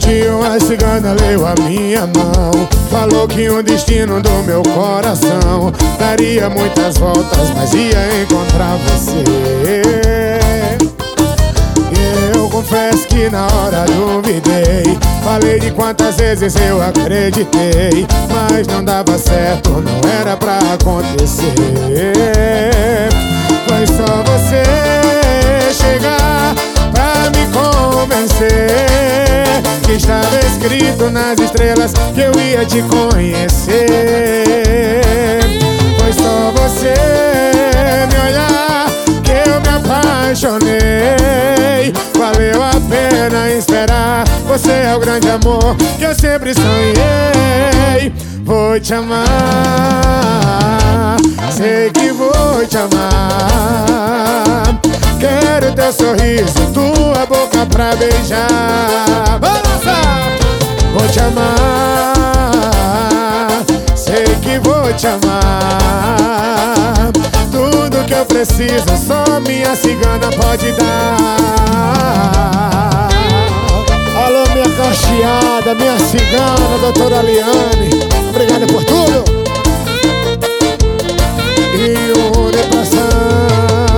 dia uma cigana leu a minha mão, falou que o destino do meu coração daria muitas voltas, mas ia encontrar você. E eu confesso que na hora duvidei, falei de quantas vezes eu acreditei, mas não dava certo, não era pra acontecer. Foi só você chegar pra me convencer que estava escrito nas estrelas que eu ia te conhecer. Foi só você me olhar que eu me apaixonei. Valeu a pena esperar, você é o grande amor que eu sempre sonhei. Vou te amar, sei que vou te amar. Quero teu sorriso, tua boca pra beijar. Vou te amar, sei que vou te amar. Tudo que eu preciso só minha cigana pode dar. Alô, minha cacheada, minha cigana, doutora Liane, obrigado por tudo. E o depressão.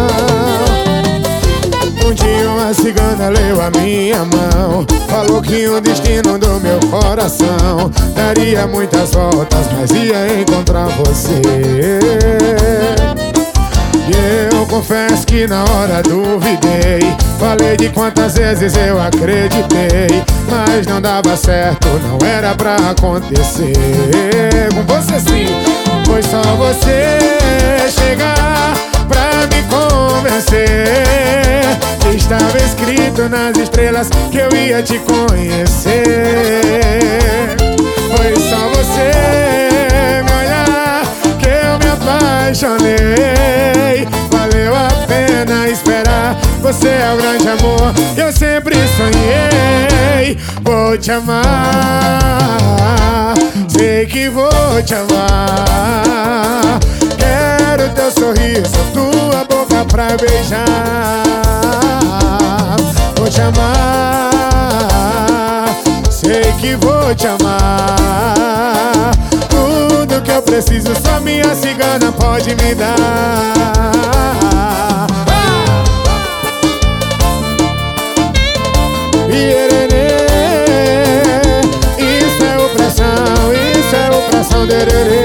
Um dia uma cigana leu a minha mão, falou que o destino do meu coração daria muitas voltas, mas ia encontrar você. E eu confesso que na hora duvidei, falei de quantas vezes eu acreditei, mas não dava certo, não era pra acontecer. Com você sim, foi só você chegar pra me convencer que estava escrito nas estrelas que eu ia te conhecer. Foi só você me olhar que eu me apaixonei. Valeu a pena esperar, você é o grande amor que eu sempre sonhei. Vou te amar, sei que vou te amar. Quero teu sorriso, tua boca pra beijar. Vou te amar, sei que vou te amar. Tudo que eu preciso só minha cigana pode me dar. Isso é opressão, dererê.